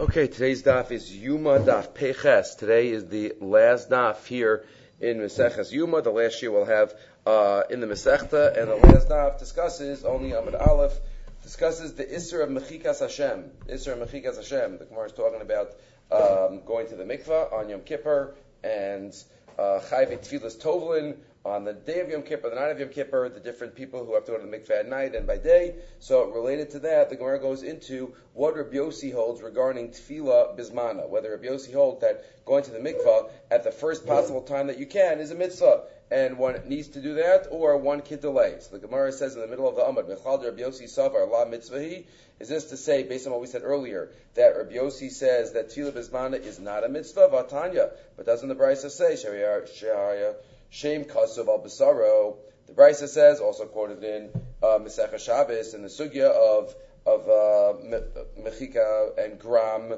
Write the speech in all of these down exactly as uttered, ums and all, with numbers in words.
Okay, today's daf is Yuma daf Peches. Today is the last daf here in Maseches Yuma. The last year we'll have uh, in the Masechta, and the last daf discusses only Amud Aleph discusses the Isser of Mechikas Hashem. Isser of Mechikas Hashem. The Gemara is talking about um, going to the mikvah on Yom Kippur and Chayvei Tfilas Tovlin on the day of Yom Kippur, the night of Yom Kippur, the different people who have to go to the mikveh at night and by day. So related to that, the Gemara goes into what Rabbi Yossi holds regarding Tefillah Bismana, whether Rabbi Yossi holds that going to the mikveh at the first possible time that you can is a mitzvah, and one needs to do that, or one can delay. So the Gemara says in the middle of the Amud, Mechal Rabbi Yossi Savar La Mitzvahi. Is this to say, based on what we said earlier, that Rabbi Yossi says that Tefillah Bismana is not a mitzvah, Vatanya, but doesn't the Brisa say, Shehaya Shem Kasav al Basaro? The Brisa says, also quoted in uh, Masechah Shabbos, in the sugya of of uh, Mechika and Gram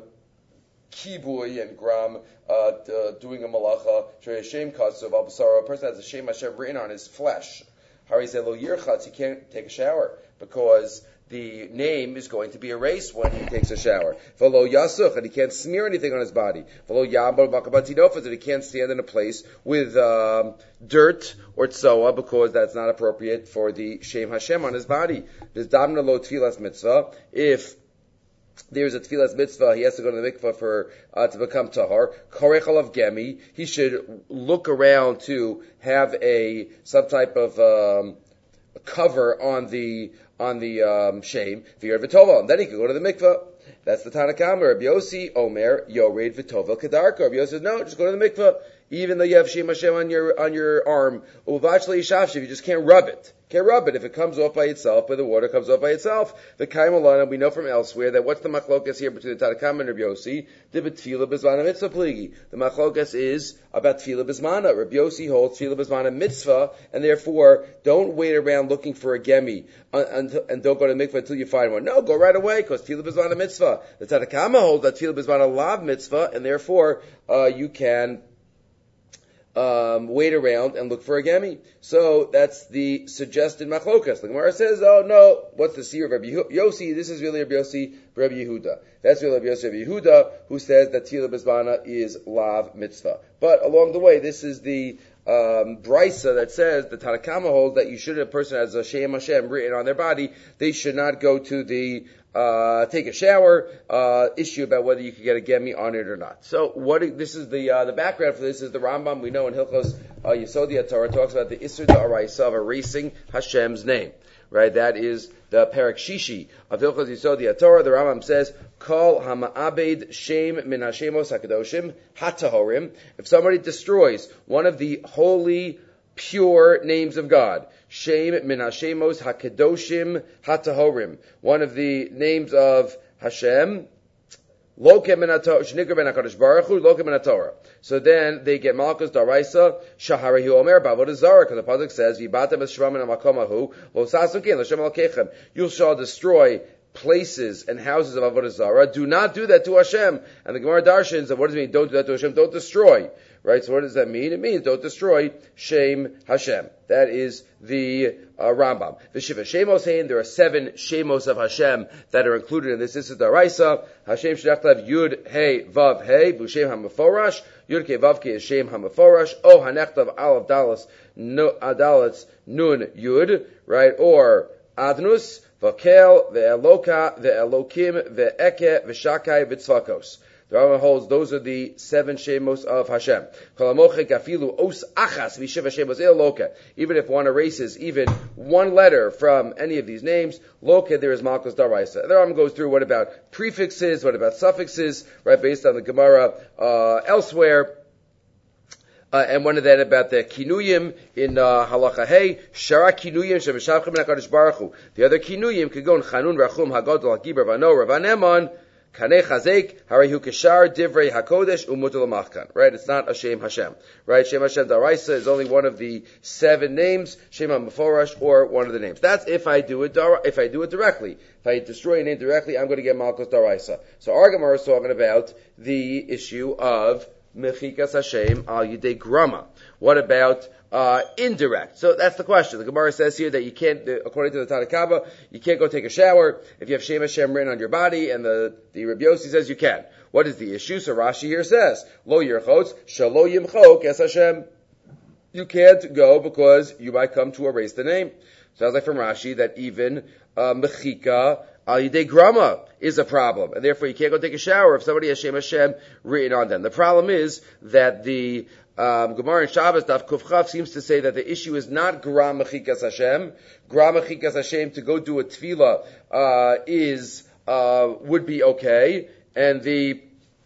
Kibui and Gram uh, d- uh, doing a malacha. Shem Kasav al Basaro. A person has a Shem Hashem written on his flesh. Hari said, Lo Yirchatz, he can't take a shower because the name is going to be erased when he takes a shower. V'lo yasuch, and he can't smear anything on his body. V'lo yambar bakabatinofas, and he can't stand in a place with um, dirt or tzoa because that's not appropriate for the Shem Hashem on his body. There's damna lo tfilas mitzvah. If there's a tfilas mitzvah, he has to go to the mikvah for uh, to become tahar. Korechal of gemi, he should look around to have a some type of um, cover on the on the um, shame, v'yer v'tovel, and then he could go to the mikveh. That's the Tanakama. Rabbi Yossi Omer Yored v'tovel kedarka. Rabbi Yossi says, no, just go to the mikveh, even though you have Shem Hashem on your on your arm. Uvach le'ishavshiv, you just can't rub it. Can't rub it if it comes off by itself, but the water comes off by itself. The Kaimalana, we know from elsewhere that what's the machlokas here between the Tanakama and Rabbi Yossi? The Tefillah Bismana Mitzvah Pligi. The machlokas is about Tefillah Bismana. Rabbi Yossi holds Tefillah Bismana Mitzvah, and therefore don't wait around looking for a gemi and, and don't go to the mikvah until you find one. No, go right away because Tefillah Bismana Mitzvah. The Tanakama holds that Tefillah Bismana Lav Mitzvah, and therefore uh, you can Um, wait around and look for a gemi. So that's the suggested machlokas. The Gemara says, oh no, what's the seer of Rabbi Yossi? This is really Rabbi Yossi, Rabbi Yehuda. That's really Rabbi Yossi, Rabbi Yehuda, who says that Tefillah Bismana is lav mitzvah. But along the way, this is the um, brisa that says, the Tanakama holds that you should, a person has a Shem Hashem written on their body, they should not go to the Uh, take a shower, uh, issue about whether you could get a gemi on it or not. So what, this is the, uh, the background for this is the Rambam. We know in Hilchos, uh, Yesodi HaTorah talks about the Isser D'Oraisa of erasing Hashem's name. Right? That is the Perek Shishi of Hilchos Yesodi HaTorah. The Rambam says, Kol Hama'abed Shem Min Hashemos HaKadoshim HaTahorim. If somebody destroys one of the holy, pure names of God, Shem Min Hashemos HaKadoshim HaTahorim, one of the names of Hashem, Loke Min HaTorah, Ben HaKadosh Baruch Hu, Loke Min HaTorah. So then they get Malchus Daraisa, Shaharahu Omer, Bavodah Zarah, because the Pasuk says, V'batem es-shvam min ha'makomahu, lo sasukin, l'shem al-kechem. You shall destroy places and houses of Avodah Zarah. Do not do that to Hashem. And the Gemara Darshans, what does it mean? Don't do that to Hashem. Don't destroy. Right? So what does that mean? It means don't destroy Shem Hashem. That is the uh, Rambam. The Shiva Shemos Hain, there are seven Shemos of Hashem that are included in this. This is the Raisa. Hashem Shechtav Yud Hey Vav Hey Bushem HaMeforash. Yud Ke Vav Ke is Shem HaMeforash. O Hanechtav Aleph Dalas Adalas Nun Yud. Right? Or Adnus Vakel Ve'eloka Ve'elokim Ve'eke Ve'shakai V'tzvakos. The Rambam holds those are the seven shemos of Hashem. Even if one erases even one letter from any of these names, loka, there is Malchus Daraisa. The Rambam goes through what about prefixes, what about suffixes, right, based on the Gemara uh, elsewhere. Uh, and one of that about the kinuyim in uh, halacha hey, shara kinuyim shemeshavchem min HaKadosh Baruch Hu. The other kinuyim could go in chanun, rachum, hagadol, hagibar, vano, ravanemon, Kanei Chazek, Harihu Keshar, Divrei HaKodesh, Umutul Machkan. Right? It's not a Shem Hashem. Right? Shem Hashem Daraisa is only one of the seven names, Shem HaMeforash, or one of the names. That's if I do it, if I do it directly. If I destroy a name directly, I'm going to get Malchus Daraisa. So our Gemara is talking about the issue of mechikas Hashem al yidei grama? What about uh, indirect? So that's the question. The Gemara says here that you can't, according to the Tanna Kama, you can't go take a shower if you have Shem Hashem written on your body, and the, the Rabbi Yossi says you can. What is the issue? So Rashi here says, Lo yirchotz, shalo yimchok es Hashem. You can't go because you might come to erase the name. Sounds like from Rashi that even uh, mechika al yidei grama is a problem, and therefore you can't go take a shower if somebody has Shem Hashem written on them. The problem is that the um, Gemara in Shabbos Daf Kuf Chav seems to say that the issue is not gra mechikas Hashem. Gra mechikas Hashem to go do a tefillah uh, is uh, would be okay, and the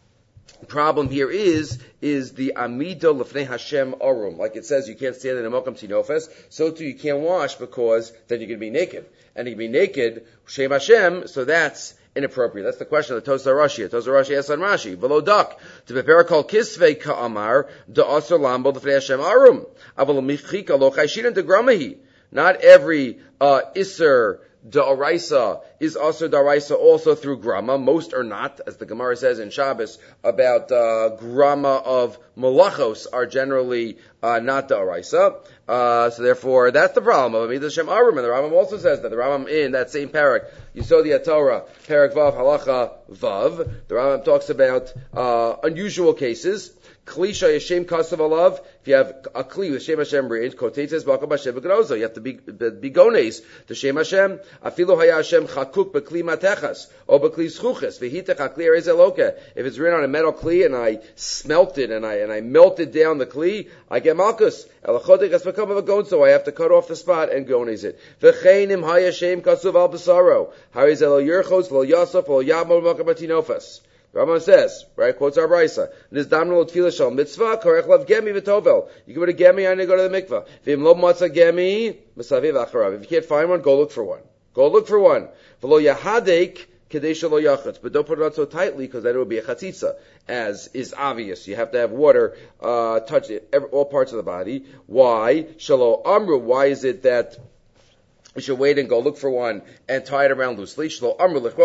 problem here is is the amido lefnei Hashem arum. Like it says, you can't stand in a mokum tinofes, so too you can't wash because then you're going to be naked. And you can be naked, Shem Hashem, so that's inappropriate. That's the question of the Tosar Rashi. Tosar Rashi asks on Rashi, V'lo dak, to prepare kol kisvei ka'amar, da'asar lambo lefnei Hashem arum. Aval michika lo chayshirin de gramahi. Not every uh, iser Da'araisa is also Da'araisa also through Grama. Most are not, as the Gemara says in Shabbos, about uh, Grama of Malachos are generally uh, not Da'araisa. Uh, so therefore, that's the problem of Amidah Shem Arum. And the Rambam also says that the Rambam in that same parak, Yisodi Torah, Parak Vav, Halacha Vav, the Rambam talks about uh, unusual cases. Klisha Yeshem Kasav Alav. If you have a kli with Shem Hashem written, Kotetzes Bakam Hashem B'Gnozo. You have to be be gones to Shem Hashem. Afilu Haya Hashem Chakuk B'Kli Matechas or B'Kli Schuches V'Hitech Hakli Eres Eloke. If it's written on a metal kli and I smelt it and I and I melted down the kli, I get malchus. Elachotekas B'Kam B'Gonzo. I have to cut off the spot and gones it. V'Cheinim Haya Hashem Kasav Al B'Saro. Hariz Elo Yerchos V'Lo Yasaf V'Lo Yamol Makam Batinofas. The Rambam says, right, quotes our Brisa, Nizdamnu l'tfilah shal mitzvah, korech lav gemi v'tovel. You can go to gemi and you go to the mikvah. V'im lo matzah gemi, m'saviv acharav. If you can't find one, go look for one. Go look for one. V'lo yahadek, kedei shelo yachatz. But don't put it on so tightly, because then it would be a chatzitza, as is obvious. You have to have water, uh, touch it, every, all parts of the body. Why? Shelo amru. Why is it that we should wait and go look for one and tie it around loosely? Because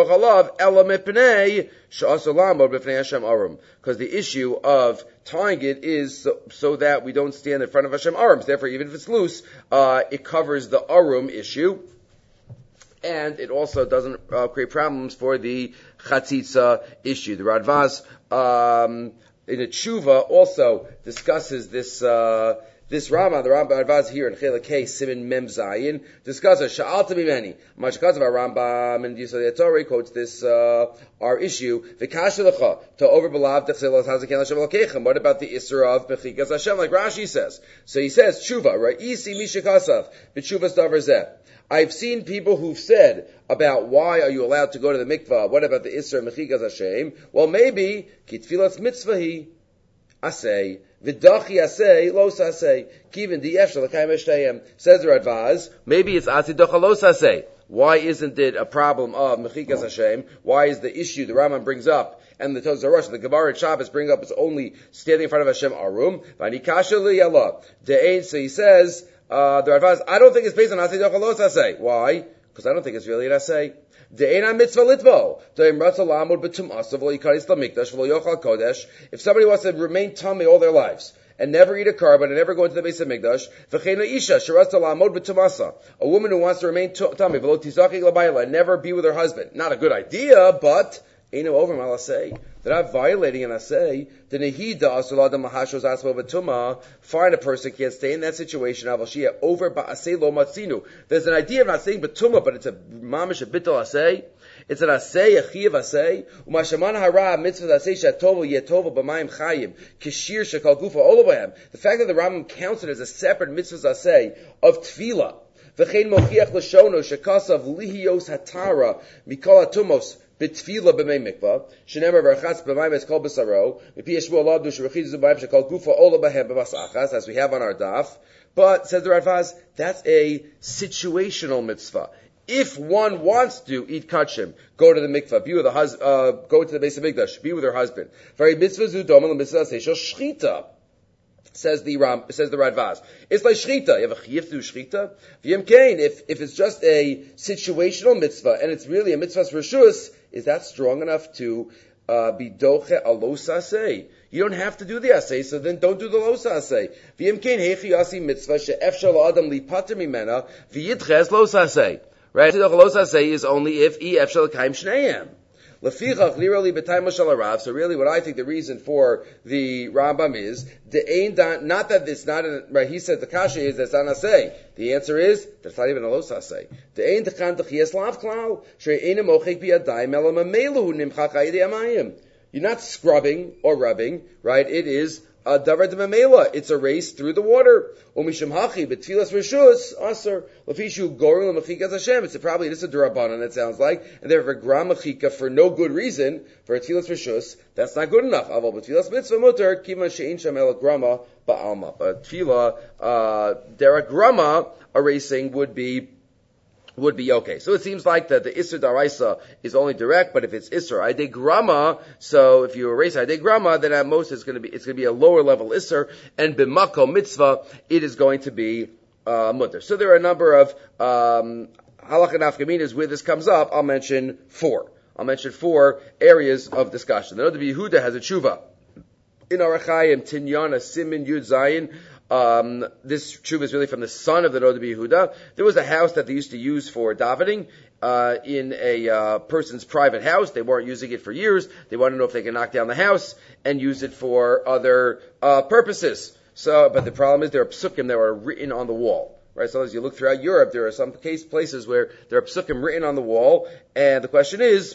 the issue of tying it is so, so that we don't stand in front of Hashem Arum. Therefore, even if it's loose, uh, it covers the Arum issue. And it also doesn't uh, create problems for the Chatzitza issue. The Radvaz um, in a Tshuva also discusses this uh This Rama, the Rambam Radvaz here in Chilek K, Siman Mem Zayin, discusses Sha'alta Mimeni. Mashkaz of our Rambam and Yisrael Torah quotes this uh, our issue. V'kasha lecha to overbelav dechselas hazaken Hashem alkeichem. What about the Isra of Bechikas Hashem? Like Rashi says. So he says Tshuva, right? Isi mishakasav b'Tshuvas davar zeh. I've seen people who've said about why are you allowed to go to the mikvah? What about the Isra Mechikas Hashem? Well, maybe kitfilas mitzvahi asay. V'dachi asay, los asay. Kivin di'ef shalakayim eshtayim. Says the Radvaz, maybe it's asi docha los asay. Why isn't it a problem of Mechikas Hashem? Why is the issue the Rambam brings up and the Tosar Rosh, the Gemara and Shabbos bring up is only standing in front of Hashem Arum? V'anikasha liyala. De'ein, so he says, uh, the Radvaz, I don't think it's based on asi docha los asay. Why? Because I don't think it's really an asay. If somebody wants to remain tummy all their lives and never eat a carbon and never go into the base of Mikdash, a woman who wants to remain tummy and never be with her husband, not a good idea, but ain't no over malasei. They're not violating an asay. The nehida asulada mahashos asmo v'tuma. Fine, a person can't stay in that situation. Avashia over ba'asei lo matzinu. There's an idea of not saying betuma, but it's a mamish a bittul asay. It's an asay, a chiyav asay. Umashaman hara mitzvah asay shatovel yetovel b'mayim chayim kishir shekal gufa olabayim. The fact that the Rambam counts it as a separate mitzvah asay of tefillah. V'chein mochiach l'shono shekasav lihios hatara mikol atumos. B'tfila b'mei mikvah, shenemer v'rachatz b'mayim es kol b'saro, v'pi yeshvu alav dush v'chiz z'bayim shekol gufa ola b'hem b'vas achas, as we have on our daf. But, says the Radvaz, that's a situational mitzvah. If one wants to eat kachim, go to the mikvah, be with the hus- uh, go to the base of Mikdash, be with her husband. Very mitzvah zu domel l'mitzvah seishel shchita. Says the Ram, says the Radvaz. It's like shchita. You have a chiyuv to do shchita? V'yem kain, if, if it's just a situational mitzvah, and it's really a mitzvah's reshus, is that strong enough to bidoche alos asay. You don't have to do the asay, so then don't do the los asay. V'imkein heichi yasi mitzvah she'efshal adam lipater mimena v'yitches los asay. Right? The los asay is only if e efshal kaim shneim. Lefichach lirali b'tayim mashal arav. So really, what I think the reason for the Rambam is the ain not that it's not an, right. He said the kasha is that's an asay. The answer is that's not even a los asay. The ain dechan dechias lav klal she'einem mochek biyadayim elam amelu nimchach ayidei amayim. You're not scrubbing or rubbing, right? It is a davar de mamela. It's a race through the water. Umisham hachi betfilas rishus aser lefishu gorim lemechikas Hashem. It's a, probably this is a derabanan. It sounds like, and therefore gram mechika for no good reason for a tfilas rishus. That's not good enough. Aval betfilas mitzvah muter kima shein shamel grama ba'alma. But tefillah uh, derek grama erasing would be. would be okay. So it seems like that the Isser Daraisa is only direct, but if it's Isser Aidei Grama, so if you erase Aidei Grama, then at most it's going to be, it's going to be a lower level Isser, and B'mako Mitzvah, it is going to be, uh, Mutter. So there are a number of, um, Halakha Nafkaminas where this comes up. I'll mention four. I'll mention four areas of discussion. The Noda Yehuda has a tshuva. In Arachayim, Tinyana, Simin, Yud Zayin, Um, this tshuva is really from the son of the Noda Yehuda. There was a house that they used to use for davening uh, in a uh, person's private house. They weren't using it for years. They wanted to know if they could knock down the house and use it for other uh, purposes. So, but the problem is there are psukim that are written on the wall. Right? So as you look throughout Europe, there are some case places where there are psukim written on the wall, and the question is,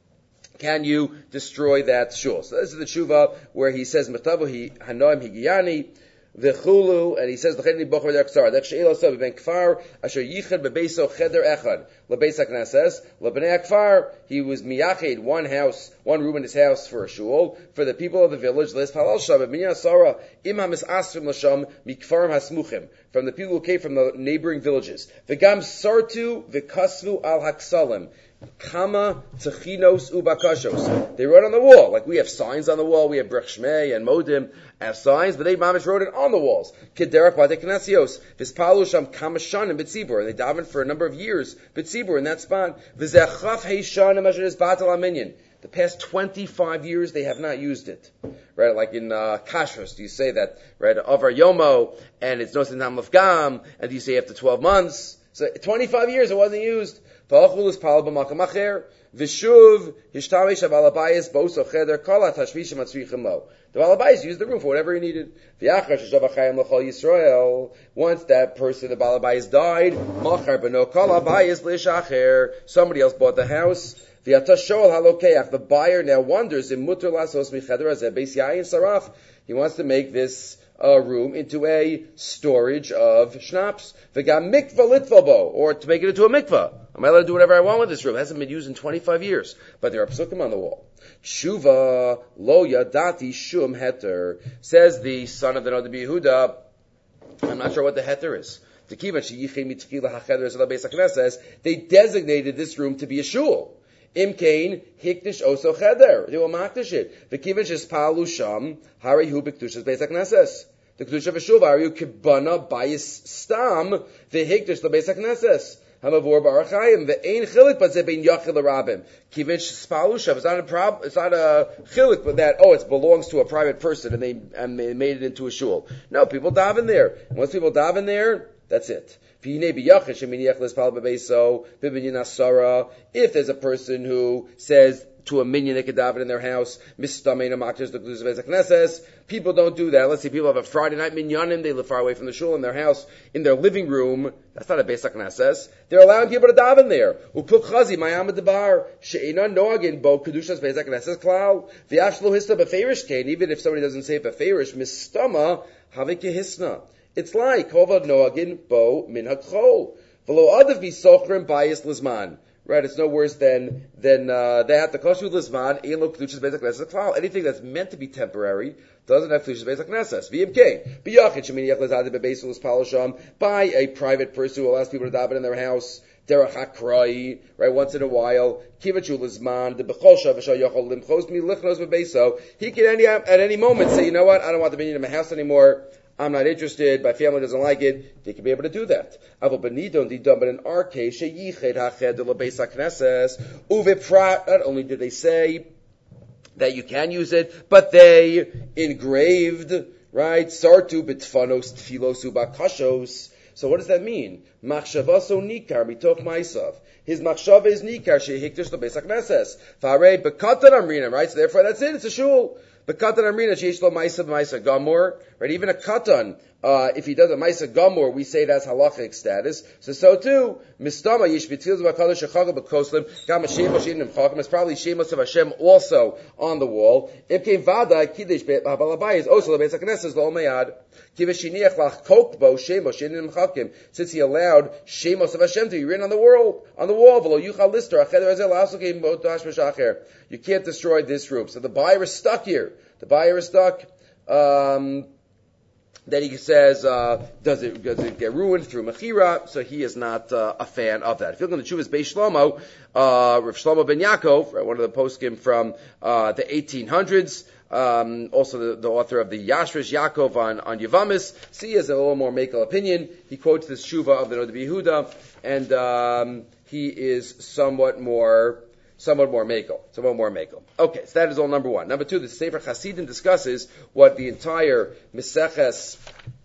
can you destroy that shul? So this is the tshuva where he says, "Mechtavu hanoim higiyani." V'chulu, and he says, "L'cheni bocher de'aksar." That she'el osav ben kfar asher yichad bebeso cheder echad lebeis hakneses lebnei akfar. He was miyached one house, one room in his house for a shul for the people of the village. Les palal sham b'minyan asara im hamis asrim l'sham mikfarim hasmuchim, from the people who came from the neighboring villages. V'gam sartu v'kasvu al haksalim. Kama techinos ubakashos. They wrote on the wall, like we have signs on the wall. We have Brech Shmei and Modim have signs, but they mamish wrote it on the walls. Kederach bate knasios. Vispalu sham kamashanim b'tzibur. They davened for a number of years b'tzibur in that spot. V'zechaf heishanim asher is batal aminyan. The past twenty-five years they have not used it. Right, like in uh, Kashrus, do you say that, right, Avar Yomo, and it's Nosin Ham Lefgam, and do you say after twelve months? So twenty-five years it wasn't used. V'achul pal b'makam acher, v'shuv hishtamesh abalabayis bo'uso cheder kol ha'tashvishim atzrichim lo. The balabayis used the room for whatever he needed. V'achar sheshav achayim l'chol Yisrael. Once that person, the balabayis, died, machar b'no kol ha'bayis l'ishacher. Somebody else bought the house. V'yata shoel halokeach. The buyer now wonders in mutter lasos micheder azeh beis yayin saraf. He wants to make this a room into a storage of schnapps. V'gam mikvah litvabo, or to make it into a mikvah. Am I allowed to do whatever I want with this room? It hasn't been used in twenty-five years. But there are psukim on the wall. Shuva lo yadati shum heter. Says the son of the Noda Yehuda, I'm not sure what the heter is. They designated this room to be a shul. Imkain hikdish oso cheder. They will makdish it. The kivan shespalu sham hari hu b'kdushas beis hakneses. The kedusha of a shul are you kibana bayis stam the hikdish the beis hakneses. Hamavor barachayim the ein chilik but ze bein yachil rabim. Kivan shespalu sham. It's not a prob. It's not a chilik, but that oh it belongs to a private person and they and they made it into a shul. No, people daven there. And once people daven there, that's it. If there's a person who says to a minion they could daven in their house, people don't do that. Let's say people have a Friday night minyanim, they live far away from the shul in their house, in their living room. That's not a Beis HaKnesses. They're allowing people to daven there. Even if somebody doesn't say beferish, mistama havikihisna. It's like Hovad Noagin Bo Min Hakchol. V'lo Adav Bisochrim Bayis Lizman. Right, it's no worse than than uh, that. The Koshu Lizman Ein Lo Kedushas Beis HaKnesses Klal. Anything that's meant to be temporary doesn't have Kedushas Beis HaKnesses. V M K B'Yachid Shemini Yachlis Adav Bebeis U'Spal Sham, by a private person who allows people to daven in their house. Derech Hakrai, right, once in a while. Kivachu Lizman the Bechol Shav Shal Yachol Limchos Mi Lichnos Bebeso. He can any at any moment say, you know what, I don't want the minion in my house anymore. I'm not interested, my family doesn't like it, they can be able to do that. But in our case, not only did they say that you can use it, but they engraved, right? Sartu bitfanos tfilosu bakashos. So what does that mean? Machshavaso nikar mitoch maisav. His machshava is nikar shehiktish lebeis hakneses. Farei bekatan amrina, right? So therefore that's it. It's a shul. Bekatan amrina sheish lo maisav maisav gamor. Right? Even a katan, uh, if he does a maisav gamor, we say that's halachic status. So so too, mistama yish b'tfilas b'kadosh shechaga b'koslim gam shemos shinim chakim. It's probably shemos of Hashem also on the wall. If came vada kiddush b'habalabai is also lebeis hakneses lo mayad. Since he allowed Shemos of Hashem to be written on the world, on the wall, you can't destroy this roof. So the buyer is stuck here. The buyer is stuck. Um, then he says, uh, does it does it get ruined through Mechira? So he is not uh, a fan of that. If you're going to choose Beis Shlomo, uh, Rav Shlomo ben Yaakov, right, one of the poskim from uh, the eighteen hundreds, Um, also the, the author of the Yashrish Yaakov on, on Yevamis. See, he has a little more Mekel opinion. He quotes this Shuva of the Noda B'Yehuda, and um, he is somewhat more, somewhat more Mekel, somewhat more Mekel. Okay, so that is all number one. Number two, the Sefer Hasidim discusses what the entire Meseches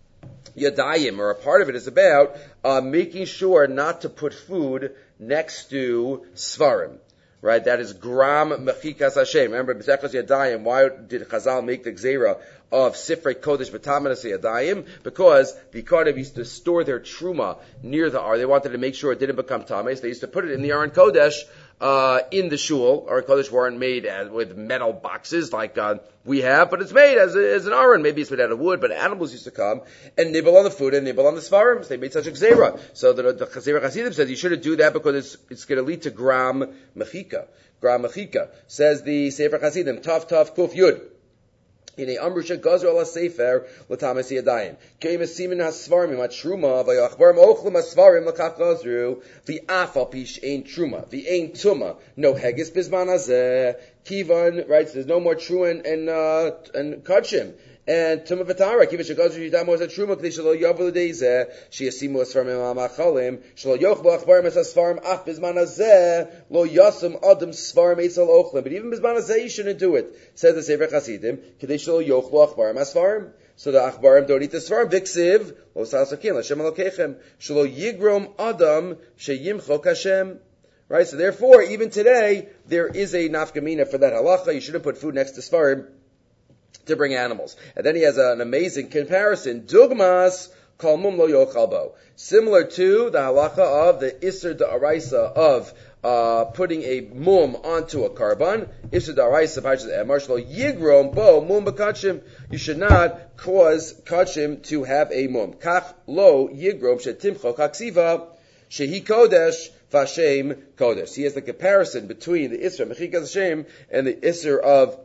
Yadayim, or a part of it, is about, uh, making sure not to put food next to Svarim. Right, that is gram mechikas Hashem. Remember, B'Sechos Yadayim. Why did Chazal make the gzeira of Sifrei Kodesh B'Tamanas Yadayim? Because the Kodesh used to store their truma near the Ar. They wanted to make sure it didn't become tames. They used to put it in the Aron Kodesh uh, in the shul. Aron Kodesh weren't made as, with metal boxes like uh, we have, but it's made as, a, as an Aron. Maybe it's made out of wood, but animals used to come and nibble on the food and nibble on the svarim. So they made such a gzeira. So the, the Chazir Hasidim says you shouldn't do that because it's it's going to lead to gram mechika. Gram mechika. Says the Sefer Hasidim, Tav Tav Kuf Yud. In a amrusha gazra ala sefer l'tamas yadayim. Keim esimin hasvarim at truma v'yachbarim ochlim hasvarim l'kach gazru v'afal pish ein truma v'ein tuma no hegis bizman hazeh kivan, right? So there's no more truma and and, uh, and kachim. And Tuma V'Tara, Kiva Shagazru Yidamo as a Truma, Kli Shalo Yavu L'Deizeh, Shiasimu Asfarim Ma'achalim, Shalo Yochbo Achbarim Es Asfarim Ach Bizman Hazeh, Lo Yasum Adam Sfarim Eitzel Ochlim. But even Bizman Hazeh, you shouldn't do it. Says the Sefer Chasidim, Kli Shalo Yochbo Achbarim Asfarim. So the Achbarim don't eat the Sfarim. Viksiv, Lo Sasakin, L'Shem Alokechem, Shalo Yigrom Adam, Sheyimchok Hashem. Right? So therefore, even today, there is a nafkamina for that halacha. You shouldn't put food next to Sfarim to bring animals. And then he has an amazing comparison. Dugmas kol mum lo yochalbo. Similar to the halacha of the Isser Da'araisa of uh, putting a mum onto a karban. Isser Da'araisa parshas Emor shelo yigrom bo mum b'kachim. You should not cause kachim to have a mum. Kach lo yigrom shetimcho kaksiva shehi kodesh v'Hashem kodesh. He has the comparison between the Isser mechikas Hashem and the Isser of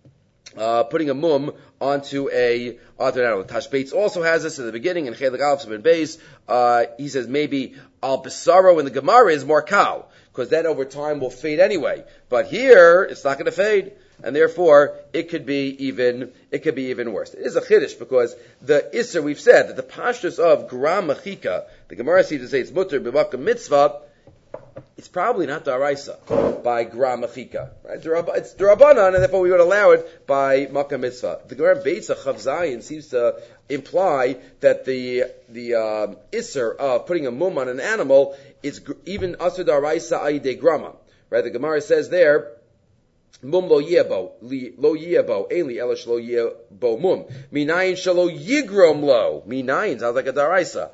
Uh, putting a mum onto a onto an animal. Tashbeitz also has this in the beginning in Chelik Aleph Ben Beis. Uh, he says maybe al basaro in the Gemara is more cow because that over time will fade anyway. But here it's not going to fade, and therefore it could be even it could be even worse. It is a chiddush because the Isser we've said that the pashtus of gram machika, the Gemara seems to say it's mutter b'makam mitzvah. It's probably not daraisa by gram machika, right? It's derabanan, and therefore we would allow it by makkah mitzvah. The Gemara Beitza Chav Zayin seems to imply that the the um, isser of putting a mum on an animal is gr- even asur daraisa ayidei grama, right? The Gemara says there, mum lo yebo, lo yebo, eli elash lo yebo mum, minayin shalo yigrom lo, minayin sounds like a daraisa,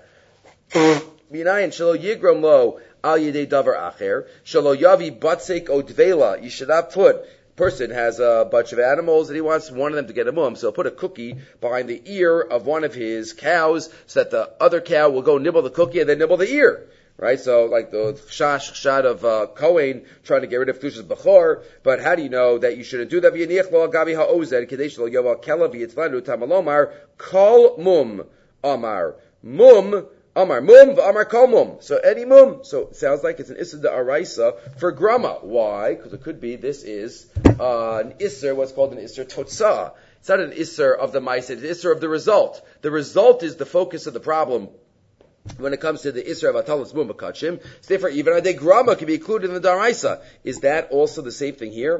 minayin shalo yigrom lo. Al yedei davar acher shelo yavi batzek odvela. You should not put. Person has a bunch of animals and he wants one of them to get a mum, so he'll put a cookie behind the ear of one of his cows so that the other cow will go nibble the cookie and then nibble the ear. Right? So like the shash shot of uh, Kohen trying to get rid of Kedushas Bechor. But how do you know that you shouldn't do that? V'yaniach lo agavi ha'ozer kadesh lo yaval kela v'yitzlanu tamalomar kol mum amar mum. Amar mum v'amar kol mum. So any mum. So it sounds like it's an isser da'araisa for grama. Why? Because it could be this is uh, an isser, what's called an isser totzah. It's not an isser of the ma'aseh, it's an isser of the result. The result is the focus of the problem when it comes to the isser of atalas mum b'kachim. So therefore, even a de grama can be included in the da'araisa. Is that also the same thing here?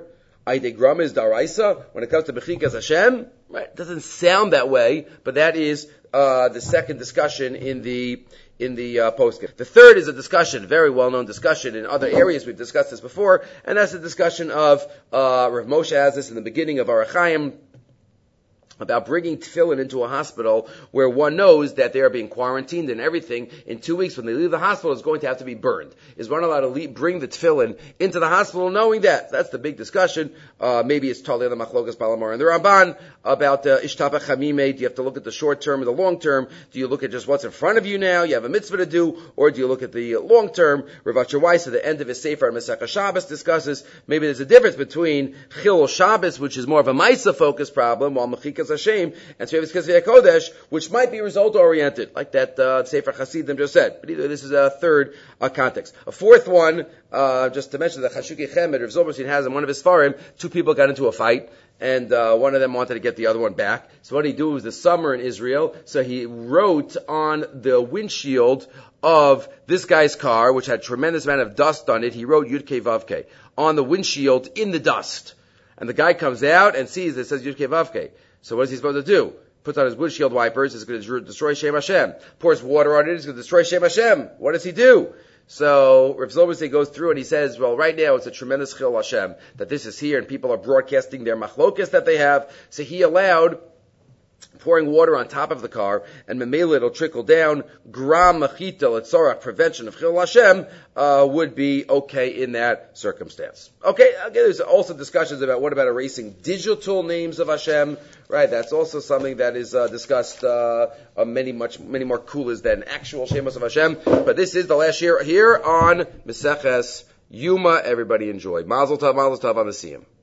Aide Gram is Daraisa. When it comes to Bechikas Hashem, right, it doesn't sound that way, but that is uh, the second discussion in the in the uh, postscript. The third is a discussion, very well-known discussion in other areas. We've discussed this before, and that's the discussion of uh, Rav Moshe has this in the beginning of Orach Chaim, about bringing tefillin into a hospital where one knows that they are being quarantined and everything. In two weeks, when they leave the hospital, it's going to have to be burned. Is one allowed to leave, bring the tefillin into the hospital knowing that? That's the big discussion. Uh, maybe it's Talei the Machlokas Balamar and the Ramban about uh, Ishtapa Chamime. Do you have to look at the short term or the long term? Do you look at just what's in front of you now? You have a mitzvah to do, or do you look at the long term? Rav Asher Weiss at the end of his Sefer Masechah Shabbos discusses maybe there's a difference between Chilul Shabbos, which is more of a Maisa focused problem, while Mechikas Hashem and Tzvevis Kesvei Kodesh, which might be result oriented, like that uh, Sefer Hasidim just said. But either this is a third uh, context. A fourth one, uh, just to mention that Chashuki Chemed, Rav Zilberstein has in one of his Farim, two people got into a fight, and uh, one of them wanted to get the other one back. So what he do was the summer in Israel, so he wrote on the windshield of this guy's car, which had a tremendous amount of dust on it, he wrote Yud Kei Vav Kei on the windshield in the dust. And the guy comes out and sees it says Yud Kei Vav Kei. So what is he supposed to do? Puts on his windshield wipers, it's going to destroy Shem Hashem. Pours water on it, it's going to destroy Shem Hashem. What does he do? So Rav Zilberstein goes through and he says, well, right now it's a tremendous Chil Hashem that this is here and people are broadcasting their machlokas that they have. So he allowed pouring water on top of the car, and memela it'll trickle down. Gram machita letzorach, prevention of Chil Hashem, uh, would be okay in that circumstance. Okay, again, there's also discussions about what about erasing digital names of Hashem, right? That's also something that is uh, discussed uh, uh, many, much, many more kulas than actual Shemos of Hashem. But this is the last year here on Meseches Yuma. Everybody enjoy. Mazel tov, mazel tov on the Siyum.